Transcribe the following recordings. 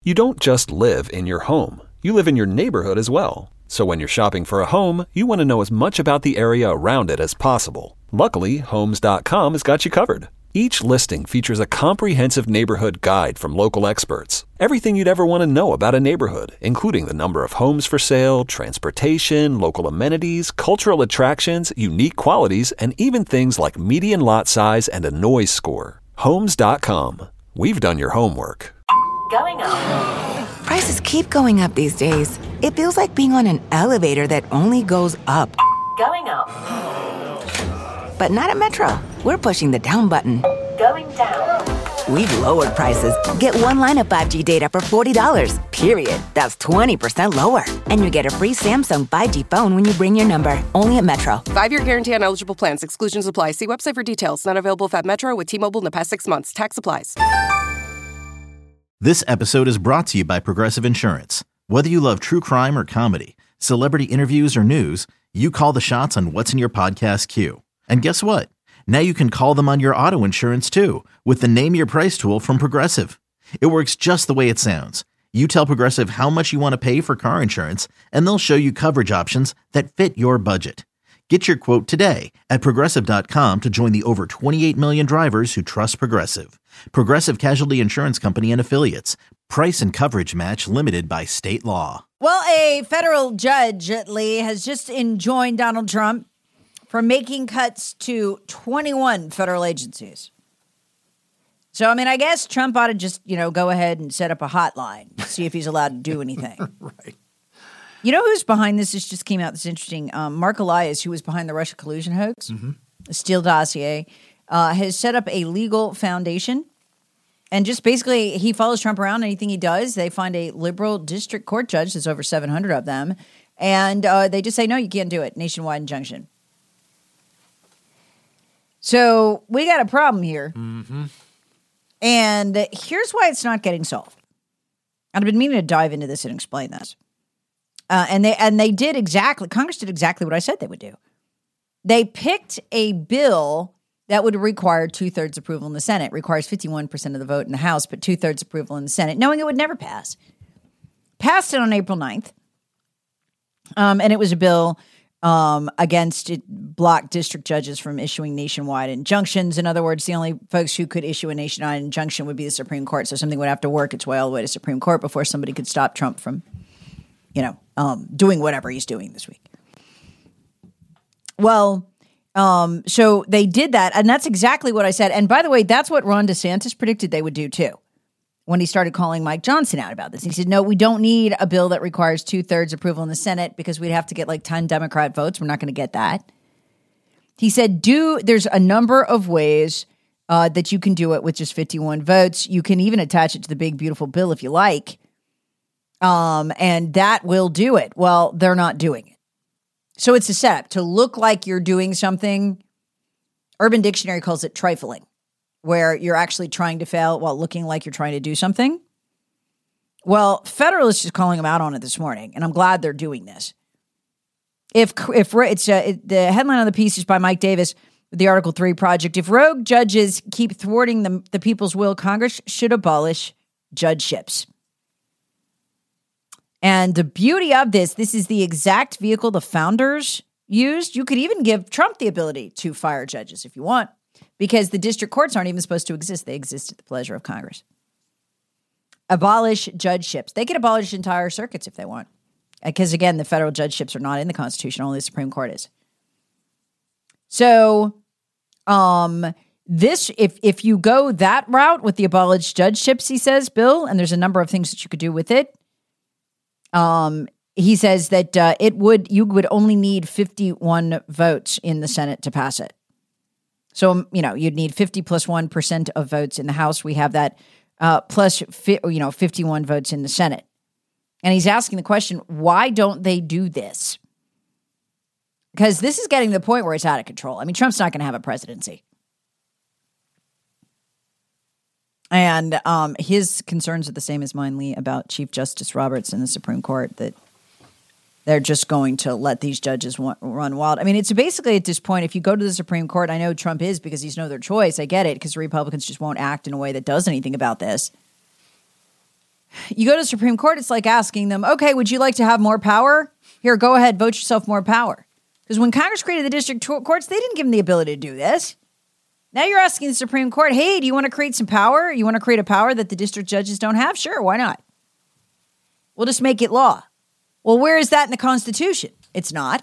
You don't just live in your home. You live in your neighborhood as well. So when you're shopping for a home, you want to know as much about the area around it as possible. Luckily, Homes.com has got you covered. Each listing features a comprehensive neighborhood guide from local experts. Everything you'd ever want to know about a neighborhood, including the number of homes for sale, transportation, local amenities, cultural attractions, unique qualities, and even things like median lot size and a noise score. Homes.com. We've done your homework. Going up. Prices keep going up these days. It feels like being on an elevator that only goes up. Going up. But not at Metro. We're pushing the down button. Going down. We've lowered prices. Get one line of 5G data for $40, period. That's 20% lower. And you get a free Samsung 5G phone when you bring your number. Only at Metro. 5-year guarantee on eligible plans. Exclusions apply. See website for details. Not available if at Metro with T-Mobile in the past 6 months. Tax applies. This episode is brought to you by Progressive Insurance. Whether you love true crime or comedy, celebrity interviews or news, you call the shots on what's in your podcast queue. And guess what? Now you can call them on your auto insurance too with the Name Your Price tool from Progressive. It works just the way it sounds. You tell Progressive how much you want to pay for car insurance, and they'll show you coverage options that fit your budget. Get your quote today at Progressive.com to join the over 28 million drivers who trust Progressive. Progressive Casualty Insurance Company and Affiliates. Price and coverage match limited by state law. Well, a federal judge, Lee, has just enjoined Donald Trump from making cuts to 21 federal agencies. So, I mean, I guess Trump ought to just, go ahead and set up a hotline, see if he's allowed to do anything. Right. You know who's behind this? This just came out. This interesting. Mark Elias, who was behind the Russia collusion hoax, Steele dossier, has set up a legal foundation. And just basically, he follows Trump around. Anything he does, they find a liberal district court judge. There's over 700 of them. And they just say, no, you can't do it. Nationwide injunction. So we got a problem here. Mm-hmm. And here's why it's not getting solved. I've been meaning to dive into this and explain this. And they did exactly, Congress did exactly what I said they would do. They picked a bill that would require 2/3 approval in the Senate. Requires 51% of the vote in the House, but 2/3 approval in the Senate, knowing it would never pass. Passed it on April 9th. And it was a bill against it, blocked district judges from issuing nationwide injunctions. In other words, the only folks who could issue a nationwide injunction would be the Supreme Court. So something would have to work its way all the way to Supreme Court before somebody could stop Trump from, doing whatever he's doing this week. Well, so they did that, and that's exactly what I said. And by the way, that's what Ron DeSantis predicted they would do too, when he started calling Mike Johnson out about this. He said, no, we don't need a bill that requires 2/3 approval in the Senate because we'd have to get like 10 Democrat votes. We're not going to get that. He said, there's a number of ways that you can do it with just 51 votes. You can even attach it to the big, beautiful bill if you like. And that will do it. Well, they're not doing it. So it's a setup to look like you're doing something. Urban Dictionary calls it trifling, where you're actually trying to fail while looking like you're trying to do something. Well, Federalist is calling them out on it this morning, and I'm glad they're doing this. If it's the headline on the piece is by Mike Davis with the Article 3 Project. If rogue judges keep thwarting the people's will, Congress should abolish judgeships. And the beauty of this is the exact vehicle the founders used. You could even give Trump the ability to fire judges if you want, because the district courts aren't even supposed to exist. They exist at the pleasure of Congress. Abolish judgeships. They could abolish entire circuits if they want. Because, again, the federal judgeships are not in the Constitution. Only the Supreme Court is. So, if you go that route with the abolished judgeships, he says, Bill, and there's a number of things that you could do with it. He says that you would only need 51 votes in the Senate to pass it. So, you'd need 50 plus 1% of votes in the House. We have that plus 51 votes in the Senate. And he's asking the question, why don't they do this? Because this is getting to the point where it's out of control. I mean, Trump's not going to have a presidency. And his concerns are the same as mine, Lee, about Chief Justice Roberts and the Supreme Court, that they're just going to let these judges run wild. I mean, it's basically at this point, if you go to the Supreme Court, I know Trump is because he's no other choice. I get it, because the Republicans just won't act in a way that does anything about this. you go to the Supreme Court, it's like asking them, okay, would you like to have more power? Here, go ahead, vote yourself more power. Because when Congress created the district courts, they didn't give them the ability to do this. Now you're asking the Supreme Court, hey, do you want to create some power? You want to create a power that the district judges don't have? Sure, why not? We'll just make it law. Well, where is that in the Constitution? It's not.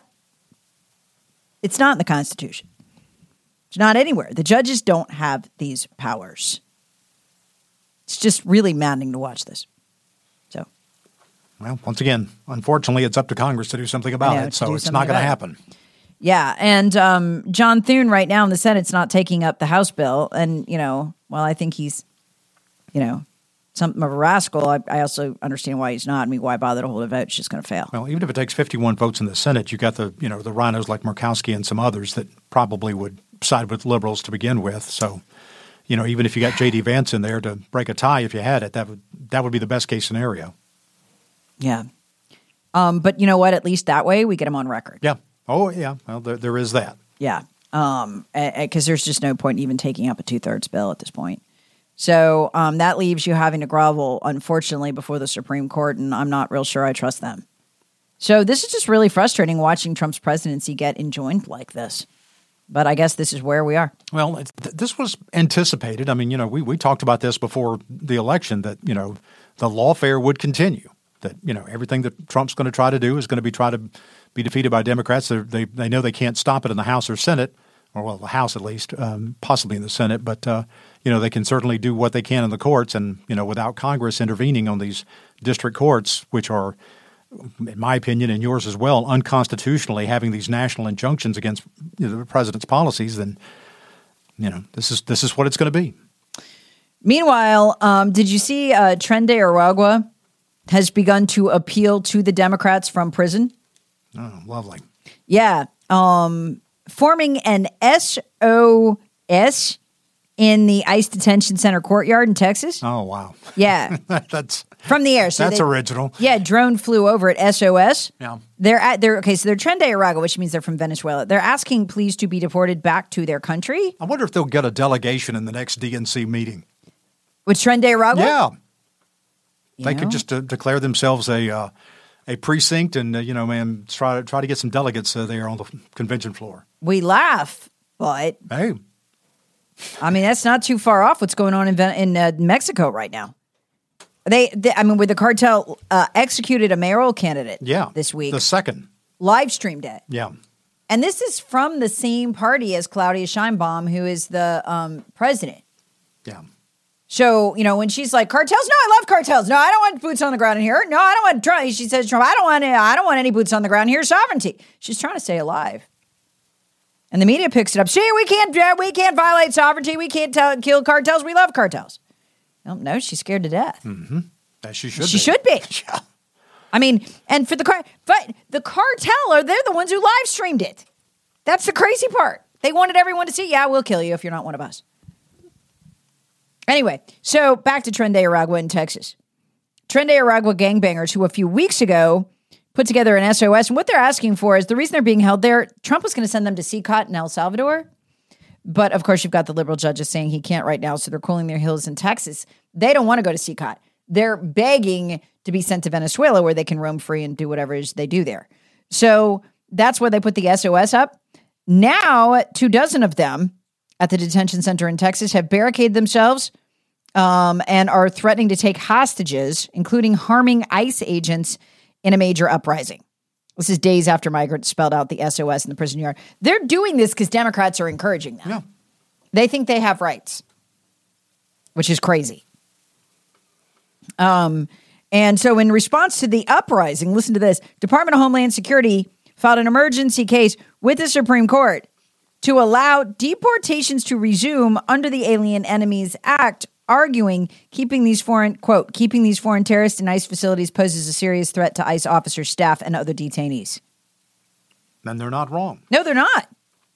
It's not in the Constitution. It's not anywhere. The judges don't have these powers. It's just really maddening to watch this. So, well, once again, unfortunately, it's up to Congress to do something about it, so it's not going to happen. Yeah, and John Thune right now in the Senate's not taking up the House bill, and, I think he's, something of a rascal, I also understand why he's not. I mean, why bother to hold a vote? It's just going to fail. Well, even if it takes 51 votes in the Senate, you got the rhinos like Murkowski and some others that probably would side with liberals to begin with. So, even if you got J.D. Vance in there to break a tie, if you had it, that would be the best case scenario. Yeah. But you know what? At least that way we get him on record. Yeah. Oh, yeah. Well, there is that. Yeah. Because there's just no point in even taking up a 2/3 bill at this point. So that leaves you having to grovel, unfortunately, before the Supreme Court, and I'm not real sure I trust them. So this is just really frustrating watching Trump's presidency get enjoined like this. But I guess this is where we are. Well, this was anticipated. I mean, we talked about this before the election that, the lawfare would continue, that, everything that Trump's going to try to do is going to try to be defeated by Democrats. They know they can't stop it in the House or Senate, or, well, the House at least, possibly in the Senate. But, they can certainly do what they can in the courts. And, without Congress intervening on these district courts, which are, in my opinion, and yours as well, unconstitutionally having these national injunctions against the president's policies, then, this is what it's going to be. Meanwhile, did you see Trende Aragua has begun to appeal to the Democrats from prison? Oh, lovely. Yeah. Forming an SOS in the ICE detention center courtyard in Texas. Oh, wow. Yeah. That's from the air. So that's original. Yeah, drone flew over at SOS. Yeah. So they're Trende Aragua, which means they're from Venezuela. They're asking pleas to be deported back to their country. I wonder if they'll get a delegation in the next DNC meeting. With Trende Aragua? Yeah. They could just declare themselves a precinct and, try to get some delegates there on the convention floor. We laugh, but hey, I mean, that's not too far off what's going on in Mexico right now. Where the cartel executed a mayoral candidate this week. The second. Live streamed it. Yeah. And this is from the same party as Claudia Sheinbaum, who is the president. Yeah. So, when she's like, cartels? No, I love cartels. No, I don't want boots on the ground in here. No, I don't want Trump. She says, Trump, I don't want any boots on the ground here. Sovereignty. She's trying to stay alive. And the media picks it up. See, we can't violate sovereignty. We can't kill cartels. We love cartels. No, she's scared to death. Mm-hmm. That she should be. She should be. Yeah. I mean, and for the cartel, they're the ones who live streamed it. That's the crazy part. They wanted everyone to see, yeah, we'll kill you if you're not one of us. Anyway, so back to Trende Aragua in Texas. Trende Aragua gangbangers who a few weeks ago put together an SOS. And what they're asking for is the reason they're being held there, Trump was going to send them to CCOT in El Salvador. But, of course, you've got the liberal judges saying he can't right now, so they're cooling their heels in Texas. They don't want to go to CCOT. They're begging to be sent to Venezuela where they can roam free and do whatever it is they do there. So that's where they put the SOS up. Now, 24 of them at the detention center in Texas have barricaded themselves and are threatening to take hostages, including harming ICE agents in a major uprising. This is days after migrants spelled out the SOS in the prison yard. They're doing this because Democrats are encouraging them. Yeah. They think they have rights, which is crazy. And so in response to the uprising, listen to this, Department of Homeland Security filed an emergency case with the Supreme Court to allow deportations to resume under the Alien Enemies Act, arguing keeping these foreign terrorists in ICE facilities poses a serious threat to ICE officers, staff, and other detainees. Then they're not wrong. No, they're not.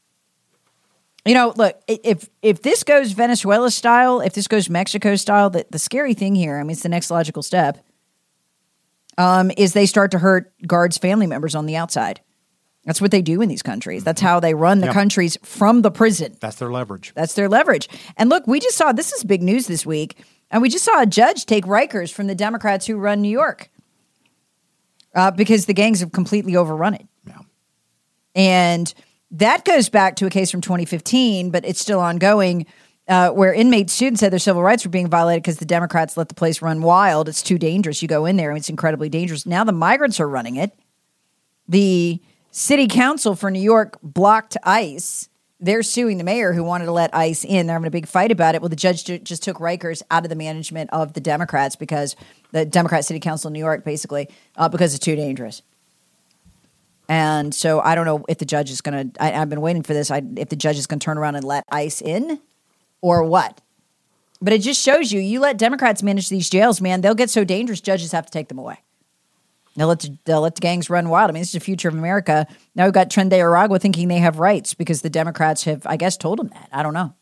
Look, if this goes Venezuela style, if this goes Mexico style, the scary thing here, it's the next logical step, is they start to hurt guards' family members on the outside. That's what they do in these countries. That's how they run the countries from the prison. That's their leverage. And look, we just saw, this is big news this week. And we just saw a judge take Rikers from the Democrats who run New York because the gangs have completely overrun it. Yeah. And that goes back to a case from 2015, but it's still ongoing, where inmate students said their civil rights were being violated because the Democrats let the place run wild. It's too dangerous. You go in there, and it's incredibly dangerous. Now the migrants are running it. The city council for New York blocked ICE. They're suing the mayor who wanted to let ICE in. They're having a big fight about it. Well, the judge just took Rikers out of the management of the Democrats, because the Democrat City Council in New York, basically, because it's too dangerous. And so I don't know if the judge is going to, I've been waiting for this, if the judge is going to turn around and let ICE in or what. But it just shows you let Democrats manage these jails, man, they'll get so dangerous, judges have to take them away. They'll let the gangs run wild. I mean, this is the future of America. Now we've got Tren de Aragua thinking they have rights because the Democrats have, I guess, told them that. I don't know.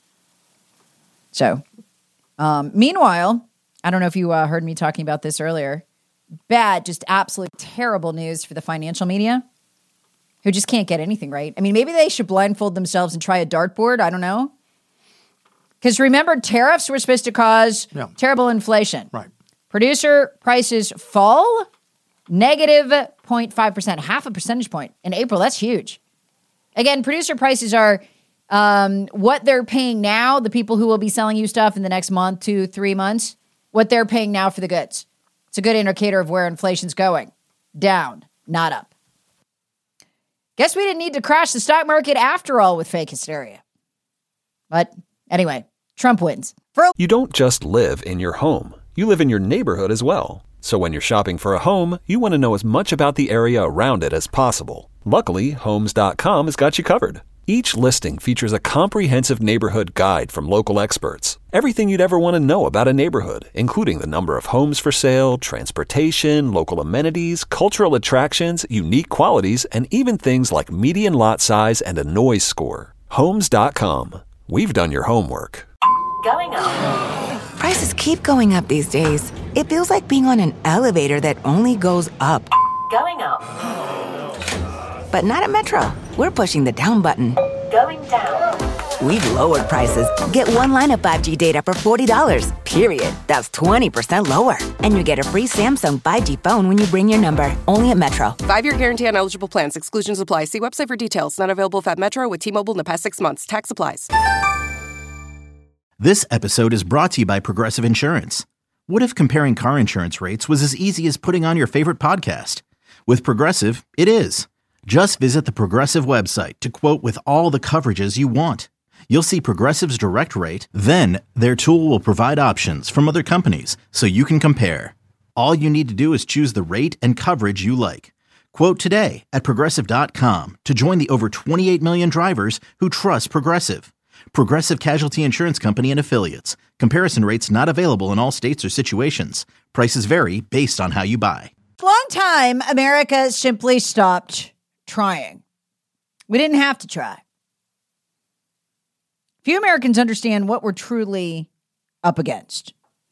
So, meanwhile, I don't know if you heard me talking about this earlier. Bad, just absolute terrible news for the financial media who just can't get anything right. I mean, maybe they should blindfold themselves and try a dartboard. I don't know. Because remember, tariffs were supposed to cause terrible inflation. Right. Producer prices fall negative 0.5%, half a percentage point in April. That's huge. Again, producer prices are what they're paying now, the people who will be selling you stuff in the next month, 2, 3 months, what they're paying now for the goods. It's a good indicator of where inflation's going. Down, not up. Guess we didn't need to crash the stock market after all with fake hysteria. But anyway, Trump wins. You don't just live in your home. You live in your neighborhood as well. So when you're shopping for a home, you want to know as much about the area around it as possible. Luckily, Homes.com has got you covered. Each listing features a comprehensive neighborhood guide from local experts. Everything you'd ever want to know about a neighborhood, including the number of homes for sale, transportation, local amenities, cultural attractions, unique qualities, and even things like median lot size and a noise score. Homes.com. We've done your homework. Going up. Prices keep going up these days. It feels like being on an elevator that only goes up. Going up. But not at Metro. We're pushing the down button. Going down. We've lowered prices. Get one line of 5G data for $40, period. That's 20% lower. And you get a free Samsung 5G phone when you bring your number. Only at Metro. 5-year guarantee on eligible plans. Exclusions apply. See website for details. Not available at Metro with T-Mobile in the past 6 months. Tax applies. This episode is brought to you by Progressive Insurance. What if comparing car insurance rates was as easy as putting on your favorite podcast? With Progressive, it is. Just visit the Progressive website to quote with all the coverages you want. You'll see Progressive's direct rate, then their tool will provide options from other companies so you can compare. All you need to do is choose the rate and coverage you like. Quote today at Progressive.com to join the over 28 million drivers who trust Progressive. Progressive Casualty Insurance Company and Affiliates. Comparison rates not available in all states or situations. Prices vary based on how you buy. Long time, America simply stopped trying. We didn't have to try. Few Americans understand what we're truly up against.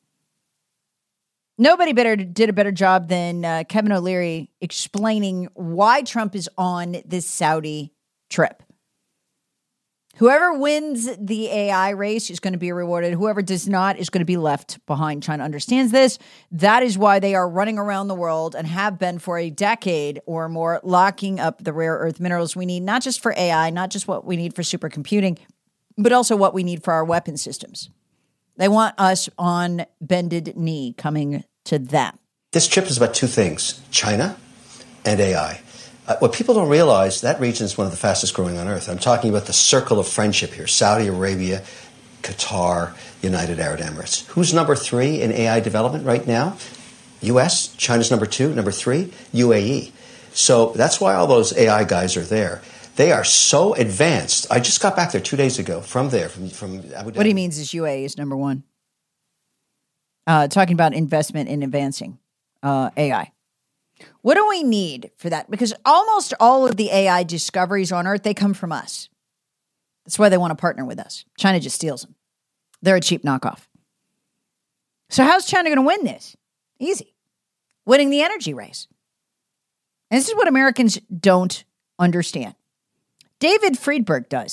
Nobody did a better job than Kevin O'Leary explaining why Trump is on this Saudi trip. Whoever wins the AI race is going to be rewarded. Whoever does not is going to be left behind. China understands this. That is why they are running around the world and have been for a decade or more, locking up the rare earth minerals we need, not just for AI, not just what we need for supercomputing, but also what we need for our weapon systems. They want us on bended knee coming to them. This trip is about two things, China and AI. What people don't realize, that region is one of the fastest growing on earth. I'm talking about the circle of friendship here, Saudi Arabia, Qatar, United Arab Emirates. Who's number 3 in AI development right now? U.S., China's number 2, number 3, UAE. So that's why all those AI guys are there. They are so advanced. I just got back there 2 days ago from Abu Dhabi. What he means is UAE is number 1. Talking about investment in advancing AI. What do we need for that? Because almost all of the AI discoveries on Earth, they come from us. That's why they want to partner with us. China just steals them. They're a cheap knockoff. So how's China going to win this? Easy. Winning the energy race. And this is what Americans don't understand. David Friedberg does.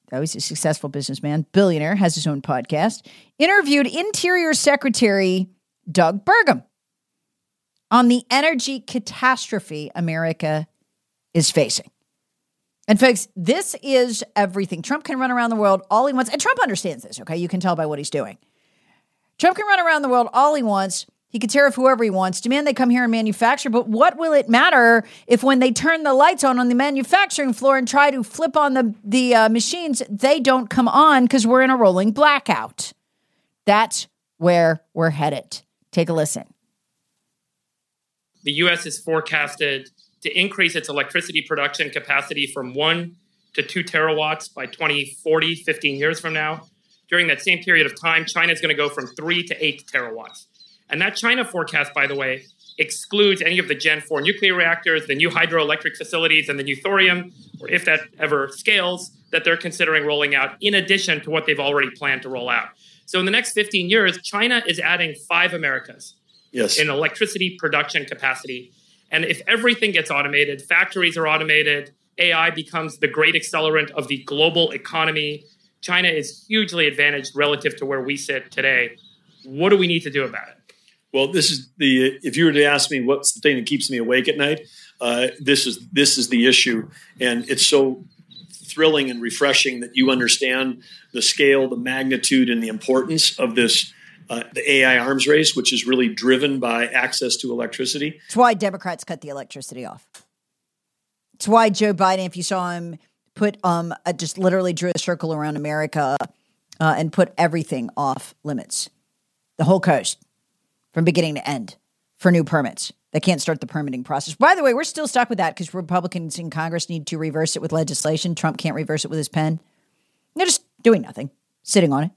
though he's a successful businessman, billionaire, has his own podcast, interviewed Interior Secretary Doug Burgum on the energy catastrophe America is facing. And folks, this is everything. Trump can run around the world all he wants. And Trump understands this, okay? You can tell by what he's doing. Trump can run around the world all he wants. He can tariff whoever he wants, demand they come here and manufacture. But what will it matter if when they turn the lights on the manufacturing floor and try to flip on the machines, they don't come on because we're in a rolling blackout? That's where we're headed. Take a listen. The U.S. is forecasted to increase its electricity production capacity from 1 to 2 terawatts by 2040, 15 years from now. During that same period of time, China is going to go from 3 to 8 terawatts. And that China forecast, by the way, excludes any of the Gen 4 nuclear reactors, the new hydroelectric facilities, and the new thorium, or if that ever scales, that they're considering rolling out in addition to what they've already planned to roll out. So in the next 15 years, China is adding 5 Americas in electricity production capacity. And if everything gets automated, factories are automated, AI becomes the great accelerant of the global economy, China is hugely advantaged relative to where we sit today. What do we need to do about it? Well, if you were to ask me what's the thing that keeps me awake at night, this is the issue. And it's so thrilling and refreshing that you understand the scale, the magnitude, and the importance of this, the AI arms race, which is really driven by access to electricity. It's why Democrats cut the electricity off. It's why Joe Biden, if you saw him put just literally drew a circle around America and put everything off limits, the whole coast, from beginning to end, for new permits. They can't start the permitting process. By the way, we're still stuck with that because Republicans in Congress need to reverse it with legislation. Trump can't reverse it with his pen. They're just doing nothing, sitting on it.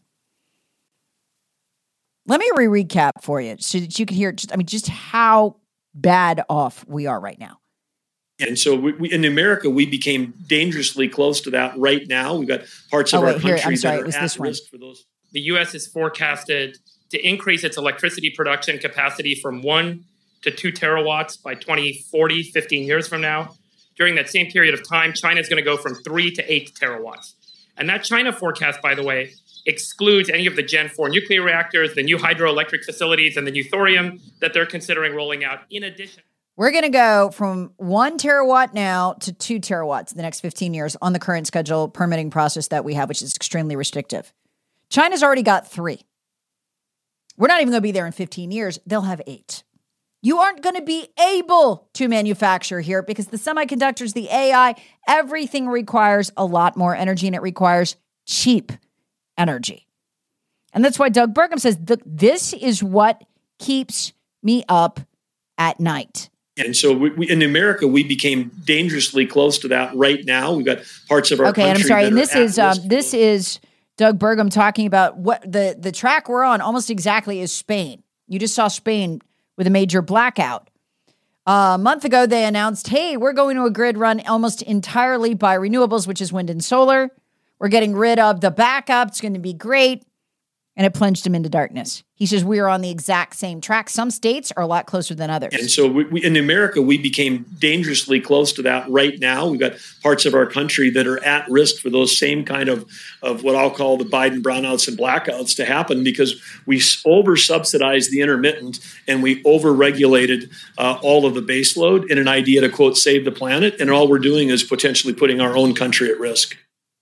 Let me recap for you so that you can hear just how bad off we are right now. And so we in America, we became dangerously close to that right now. We've got parts of our country that are at risk for those. The U.S. is forecasted to increase its electricity production capacity from 1 to 2 terawatts by 2040, 15 years from now. During that same period of time, China is going to go from 3 to 8 terawatts. And that China forecast, by the way, excludes any of the Gen 4 nuclear reactors, the new hydroelectric facilities, and the new thorium that they're considering rolling out in addition. We're going to go from 1 terawatt now to 2 terawatts in the next 15 years on the current schedule permitting process that we have, which is extremely restrictive. China's already got 3. We're not even going to be there in 15 years. They'll have 8. You aren't going to be able to manufacture here because the semiconductors, the AI, everything requires a lot more energy and it requires cheap energy. And that's why Doug Burgum says, this is what keeps me up at night. And so we in America, we became dangerously close to that right now. We've got parts of our country and I'm sorry, that and this is Doug Burgum talking about what the track we're on almost exactly is Spain. You just saw Spain with a major blackout. A month ago, they announced, hey, we're going to a grid run almost entirely by renewables, which is wind and solar. We're getting rid of the backup. It's going to be great. And it plunged him into darkness. He says we are on the exact same track. Some states are a lot closer than others. And so we in America, we became dangerously close to that right now. We've got parts of our country that are at risk for those same kind of what I'll call the Biden brownouts and blackouts to happen because we over-subsidized the intermittent and we over-regulated all of the baseload in an idea to, quote, save the planet. And all we're doing is potentially putting our own country at risk.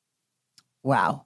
Wow.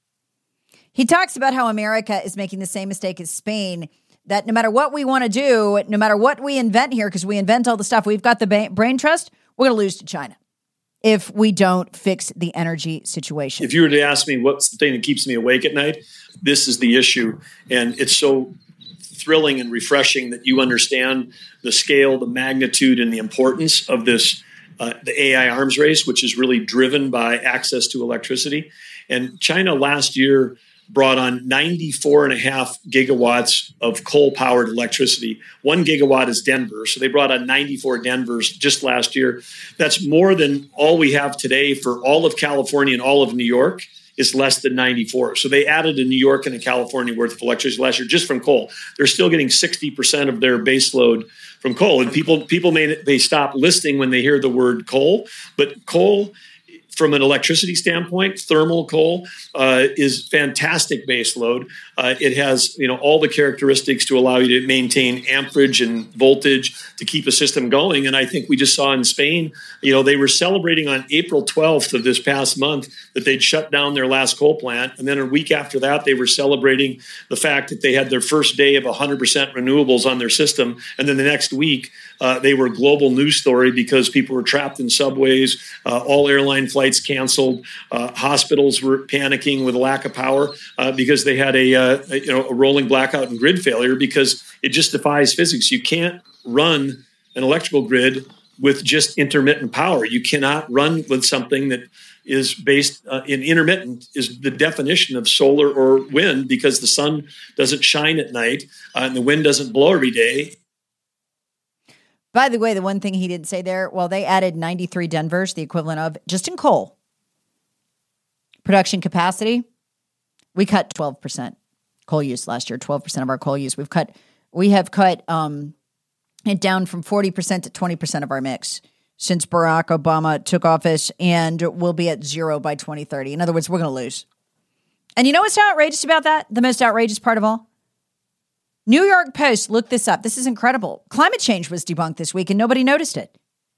He talks about how America is making the same mistake as Spain, that no matter what we want to do, no matter what we invent here, because we invent all the stuff, we've got the brain trust, we're going to lose to China if we don't fix the energy situation. If you were to ask me what's the thing that keeps me awake at night, this is the issue. And it's so thrilling and refreshing that you understand the scale, the magnitude, and the importance of this, the AI arms race, which is really driven by access to electricity. And China last year brought on 94.5 gigawatts of coal-powered electricity. 1 gigawatt is Denver, so they brought on 94 Denvers just last year. That's more than all we have today for all of California and all of New York is less than 94. So they added a New York and a California worth of electricity last year just from coal. They're still getting 60% of their base load from coal. And people may stop listening when they hear the word coal, but coal from an electricity standpoint, thermal coal is fantastic base load. It has, all the characteristics to allow you to maintain amperage and voltage to keep a system going. And I think we just saw in Spain, they were celebrating on April 12th of this past month that they'd shut down their last coal plant. And then a week after that, they were celebrating the fact that they had their first day of 100% renewables on their system. And then the next week, they were a global news story because people were trapped in subways, all airline flights canceled, hospitals were panicking with a lack of power because they had a rolling blackout and grid failure, because it just defies physics. You can't run an electrical grid with just intermittent power. You cannot run with something that is based in intermittent is the definition of solar or wind, because the sun doesn't shine at night and the wind doesn't blow every day. By the way, the one thing he didn't say there, well, they added 93 Denvers, the equivalent of, just in coal, production capacity, we cut 12% coal use last year, 12% of our coal use. We have cut it down from 40% to 20% of our mix since Barack Obama took office, and we'll be at 0 by 2030. In other words, we're going to lose. And you know what's outrageous about that? The most outrageous part of all? New York Post, look this up. This is incredible. Climate change was debunked this week and nobody noticed it.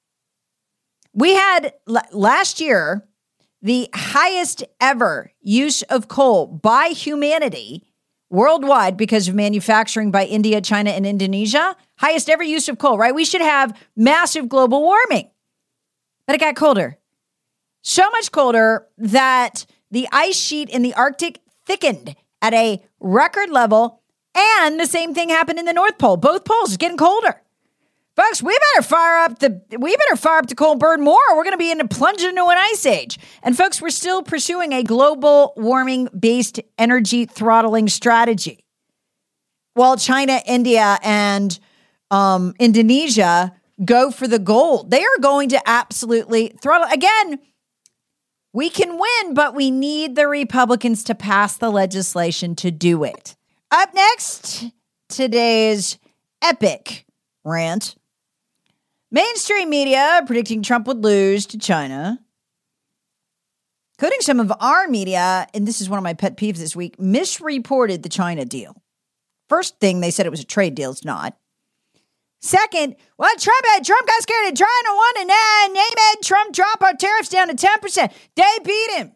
We had last year the highest ever use of coal by humanity worldwide because of manufacturing by India, China, and Indonesia. Highest ever use of coal, right? We should have massive global warming. But it got colder. So much colder that the ice sheet in the Arctic thickened at a record level. And the same thing happened in the North Pole. Both poles are getting colder. Folks, we better fire up the coal burn more. We're going to be plunging into an ice age. And folks, we're still pursuing a global warming-based energy throttling strategy. While China, India, and Indonesia go for the gold, they are going to absolutely throttle. Again, we can win, but we need the Republicans to pass the legislation to do it. Up next, today's epic rant. Mainstream media predicting Trump would lose to China, including some of our media, and this is one of my pet peeves this week, misreported the China deal. First thing, they said it was a trade deal. It's not. Second, well, Trump got scared of China, and they made Trump drop our tariffs down to 10%. They beat him.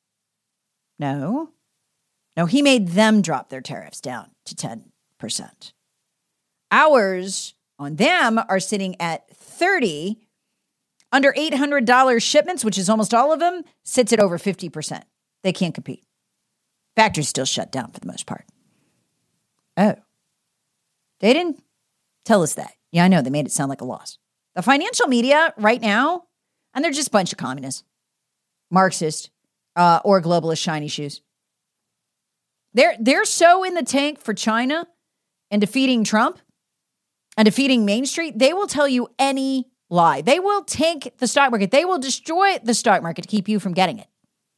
No, he made them drop their tariffs down to 10%. Ours on them are sitting at 30. Under $800 shipments, which is almost all of them, sits at over 50%. They can't compete. Factories still shut down for the most part. Oh, they didn't tell us that. Yeah, I know. They made it sound like a loss. The financial media right now, and they're just a bunch of communists, Marxist, or globalist shiny shoes. They're so in the tank for China and defeating Trump and defeating Main Street, they will tell you any lie. They will tank the stock market. They will destroy the stock market to keep you from getting it.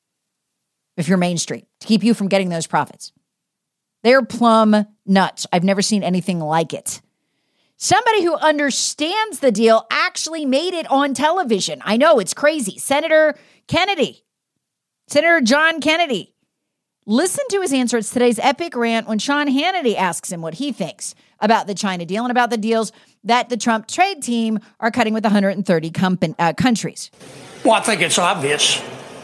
If you're Main Street, to keep you from getting those profits. They're plumb nuts. I've never seen anything like it. Somebody who understands the deal actually made it on television. I know, it's crazy. Senator John Kennedy. Listen to his answer. It's today's epic rant when Sean Hannity asks him what he thinks about the China deal and about the deals that the Trump trade team are cutting with 130 countries. Well, I think it's obvious.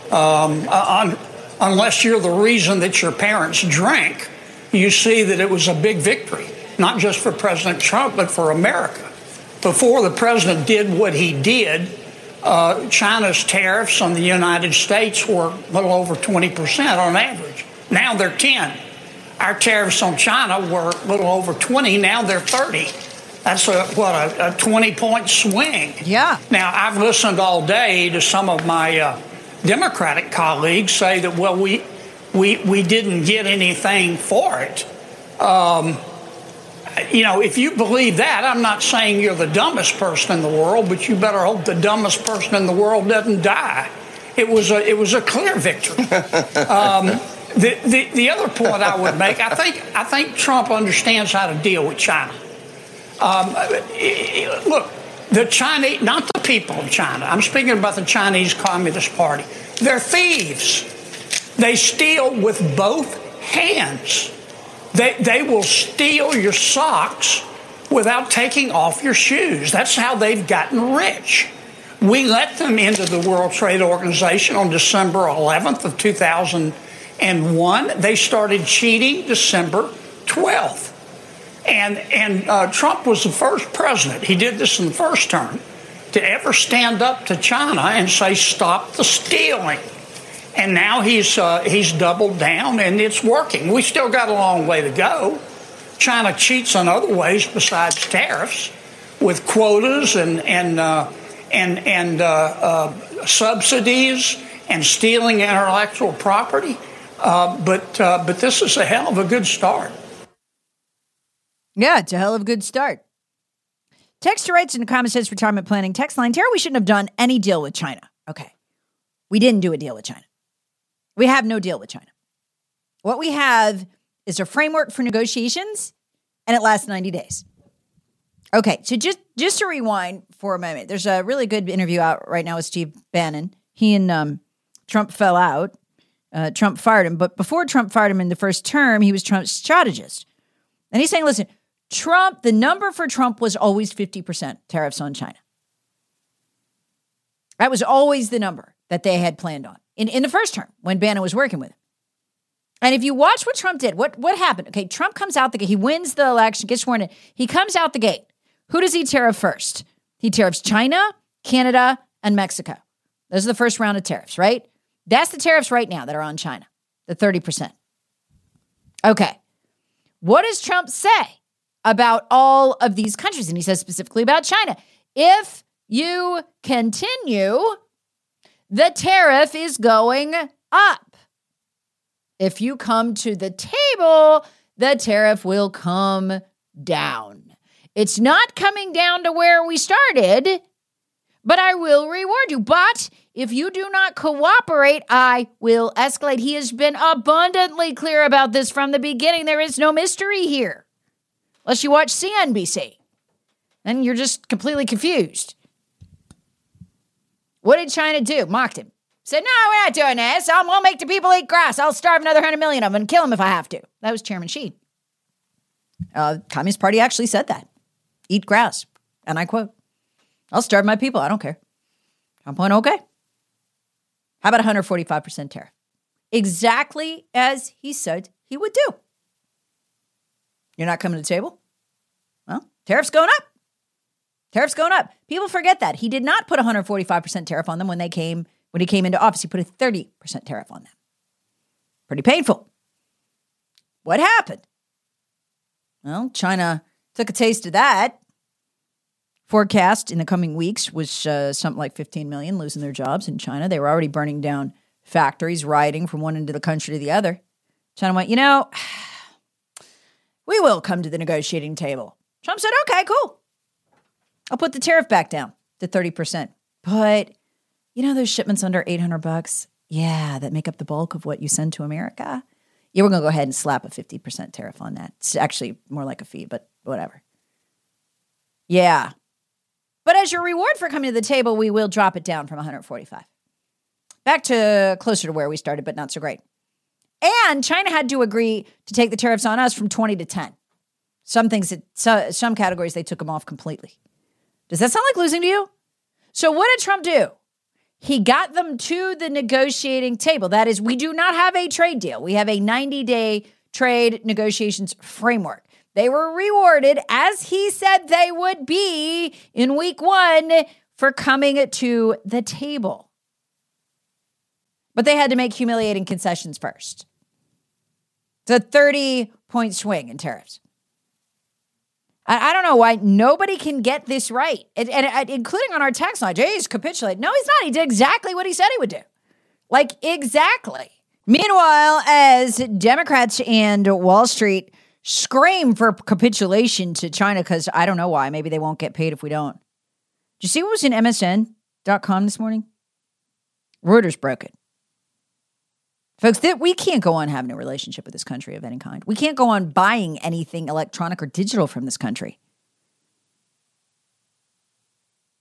Unless you're the reason that your parents drank, you see that it was a big victory, not just for President Trump, but for America. Before the president did what he did, China's tariffs on the United States were a little over 20% on average. Now they're 10. Our tariffs on China were a little over 20. Now they're 30. That's a 20-point swing. Yeah. Now, I've listened all day to some of my Democratic colleagues say that, well, we didn't get anything for it. If you believe that, I'm not saying you're the dumbest person in the world, but you better hope the dumbest person in the world doesn't die. It was a clear victory. The other point I would make, I think Trump understands how to deal with China. Look, The Chinese, not the people of China, I'm speaking about the Chinese Communist Party. They're thieves. They steal with both hands. They will steal your socks without taking off your shoes. That's how they've gotten rich. We let them into the World Trade Organization on December 11th of 2001. They started cheating December 12th. And Trump was the first president, he did this in the first term, to ever stand up to China and say, stop the stealing. And now he's doubled down, and it's working. We still got a long way to go. China cheats in other ways besides tariffs, with quotas and subsidies and stealing intellectual property. But this is a hell of a good start. Yeah, it's a hell of a good start. Texter writes in the comments, says retirement planning text line, Tara, we shouldn't have done any deal with China. Okay. We didn't do a deal with China. We have no deal with China. What we have is a framework for negotiations, and it lasts 90 days. Okay, so just to rewind for a moment, there's a really good interview out right now with Steve Bannon. He and Trump fell out. Trump fired him, but before Trump fired him in the first term, he was Trump's strategist. And he's saying, listen, Trump, the number for Trump was always 50% tariffs on China. That was always the number that they had planned on in the first term when Bannon was working with him. And if you watch what Trump did, what happened? Okay, Trump comes out the gate. He wins the election, gets sworn in. He comes out the gate. Who does he tariff first? He tariffs China, Canada, and Mexico. Those are the first round of tariffs, right? That's the tariffs right now that are on China, the 30%. Okay. What does Trump say about all of these countries? And he says specifically about China. If you continue, the tariff is going up. If you come to the table, the tariff will come down. It's not coming down to where we started, but I will reward you. But if you do not cooperate, I will escalate. He has been abundantly clear about this from the beginning. There is no mystery here. Unless you watch CNBC. Then you're just completely confused. What did China do? Mocked him. Said, no, we're not doing this. I'll make the people eat grass. I'll starve another 100 million of them and kill them if I have to. That was Chairman Xi. Communist Party actually said that. Eat grass. And I quote, I'll starve my people. I don't care. I'm point okay. How about 145% tariff? Exactly as he said he would do. You're not coming to the table? Well, tariff's going up. Tariff's going up. People forget that. He did not put 145% tariff on them when he came into office. He put a 30% tariff on them. Pretty painful. What happened? Well, China took a taste of that. Forecast in the coming weeks was something like 15 million losing their jobs in China. They were already burning down factories, rioting from one end of the country to the other. China went, we will come to the negotiating table. Trump said, okay, cool. I'll put the tariff back down to 30%. But, those shipments under $800, yeah, that make up the bulk of what you send to America. Yeah, we're going to go ahead and slap a 50% tariff on that. It's actually more like a fee, but whatever. Yeah. But as your reward for coming to the table, we will drop it down from 145. Back to closer to where we started, but not so great. And China had to agree to take the tariffs on us from 20 to 10. Some categories, they took them off completely. Does that sound like losing to you? So what did Trump do? He got them to the negotiating table. That is, we do not have a trade deal. We have a 90-day trade negotiations framework. They were rewarded, as he said they would be in week 1, for coming to the table. But they had to make humiliating concessions first. It's a 30-point swing in tariffs. I don't know why nobody can get this right. And including on our text line, Jay's capitulated. No, he's not. He did exactly what he said he would do. Like, exactly. Meanwhile, as Democrats and Wall Street scream for capitulation to China, because I don't know why. Maybe they won't get paid if we don't. Did you see what was in MSN.com this morning? Reuters broke it. Folks, we can't go on having a relationship with this country of any kind. We can't go on buying anything electronic or digital from this country.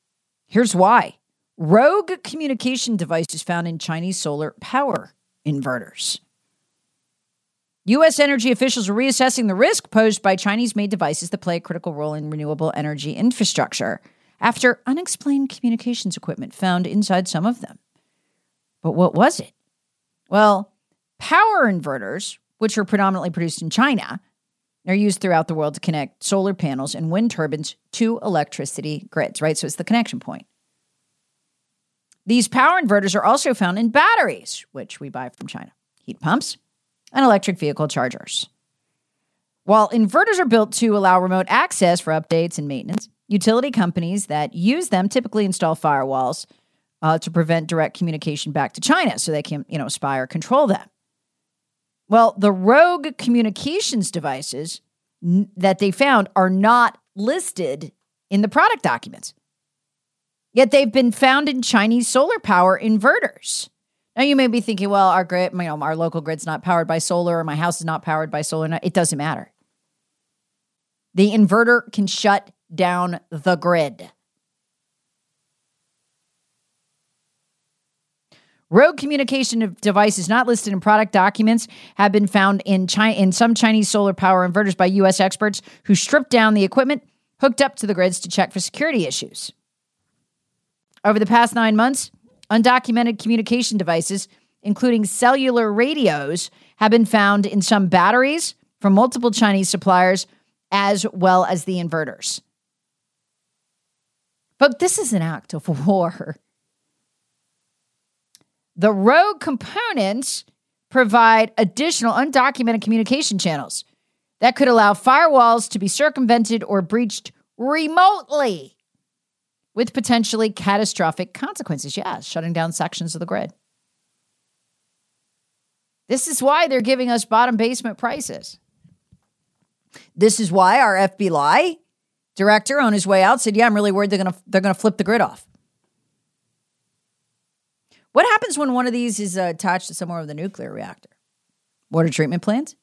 Here's why. Rogue communication devices found in Chinese solar power inverters. U.S. energy officials are reassessing the risk posed by Chinese-made devices that play a critical role in renewable energy infrastructure after unexplained communications equipment found inside some of them. But what was it? Well, power inverters, which are predominantly produced in China, are used throughout the world to connect solar panels and wind turbines to electricity grids, right? So it's the connection point. These power inverters are also found in batteries, which we buy from China, heat pumps, and electric vehicle chargers. While inverters are built to allow remote access for updates and maintenance, utility companies that use them typically install firewalls to prevent direct communication back to China so they can, spy or control them. Well, the rogue communications devices that they found are not listed in the product documents. Yet they've been found in Chinese solar power inverters. Now, you may be thinking, well, our grid, our local grid's not powered by solar, or my house is not powered by solar. No, it doesn't matter. The inverter can shut down the grid. Rogue communication devices not listed in product documents have been found in some Chinese solar power inverters by U.S. experts who stripped down the equipment hooked up to the grids to check for security issues. Over the past 9 months, undocumented communication devices, including cellular radios, have been found in some batteries from multiple Chinese suppliers, as well as the inverters. But this is an act of war. The rogue components provide additional undocumented communication channels that could allow firewalls to be circumvented or breached remotely, with potentially catastrophic consequences. Yeah, shutting down sections of the grid. This is why they're giving us bottom basement prices. This is why our FBI director on his way out said, yeah, I'm really worried they're going to flip the grid off. What happens when one of these is attached to somewhere with a nuclear reactor? Water treatment plants?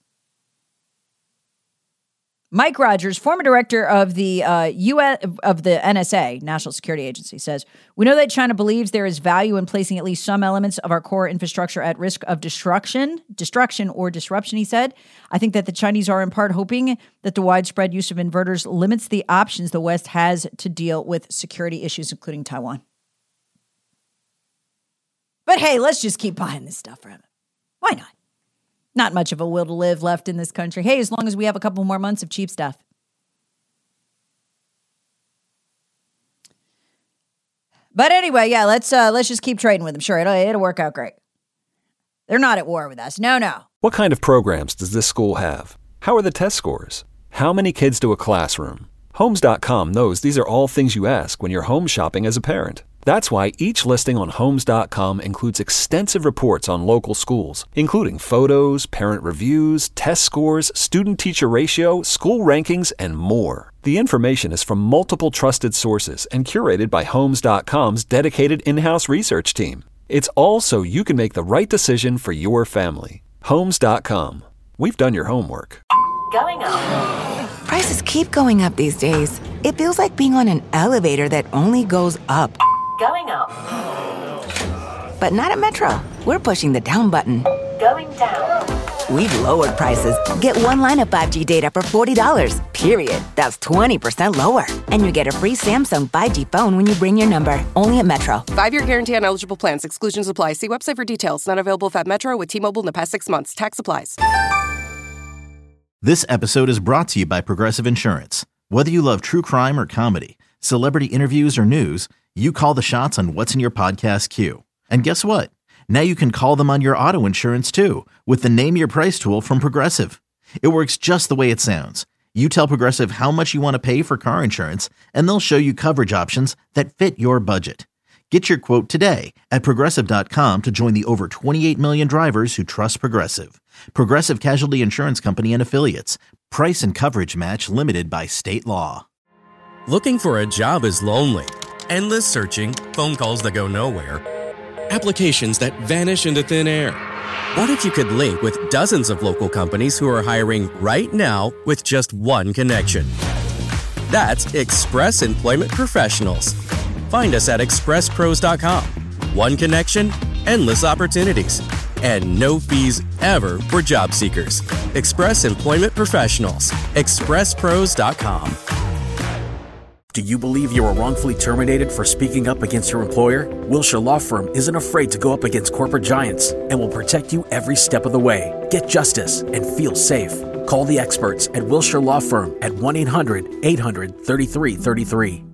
Mike Rogers, former director of the NSA, National Security Agency, says, we know that China believes there is value in placing at least some elements of our core infrastructure at risk of destruction or disruption, he said. I think that the Chinese are in part hoping that the widespread use of inverters limits the options the West has to deal with security issues, including Taiwan. But hey, let's just keep buying this stuff from it. Why not? Not much of a will to live left in this country. Hey, as long as we have a couple more months of cheap stuff. But anyway, yeah, let's just keep trading with them. Sure, it'll work out great. They're not at war with us. No. What kind of programs does this school have? How are the test scores? How many kids do a classroom? Homes.com knows these are all things you ask when you're home shopping as a parent. That's why each listing on Homes.com includes extensive reports on local schools, including photos, parent reviews, test scores, student-teacher ratio, school rankings, and more. The information is from multiple trusted sources and curated by Homes.com's dedicated in-house research team. It's all so you can make the right decision for your family. Homes.com. We've done your homework. Going up. Prices keep going up these days. It feels like being on an elevator that only goes up. Going up. But not at Metro. We're pushing the down button. Going down. We've lowered prices. Get one line of 5G data for $40, period. That's 20% lower. And you get a free Samsung 5G phone when you bring your number. Only at Metro. 5-year guarantee on eligible plans. Exclusions apply. See website for details. Not available if at Metro with T-Mobile in the past 6 months. Tax applies. This episode is brought to you by Progressive Insurance. Whether you love true crime or comedy, celebrity interviews or news, you call the shots on what's in your podcast queue. And guess what? Now you can call them on your auto insurance too with the Name Your Price tool from Progressive. It works just the way it sounds. You tell Progressive how much you want to pay for car insurance, and they'll show you coverage options that fit your budget. Get your quote today at Progressive.com to join the over 28 million drivers who trust Progressive. Progressive Casualty Insurance Company and Affiliates. Price and coverage match limited by state law. Looking for a job is lonely. Endless searching, phone calls that go nowhere, applications that vanish into thin air. What if you could link with dozens of local companies who are hiring right now with just one connection? That's Express Employment Professionals. Find us at expresspros.com. One connection, endless opportunities, and no fees ever for job seekers. Express Employment Professionals. expresspros.com. Do you believe you were wrongfully terminated for speaking up against your employer? Wilshire Law Firm isn't afraid to go up against corporate giants and will protect you every step of the way. Get justice and feel safe. Call the experts at Wilshire Law Firm at 1-800-800-3333.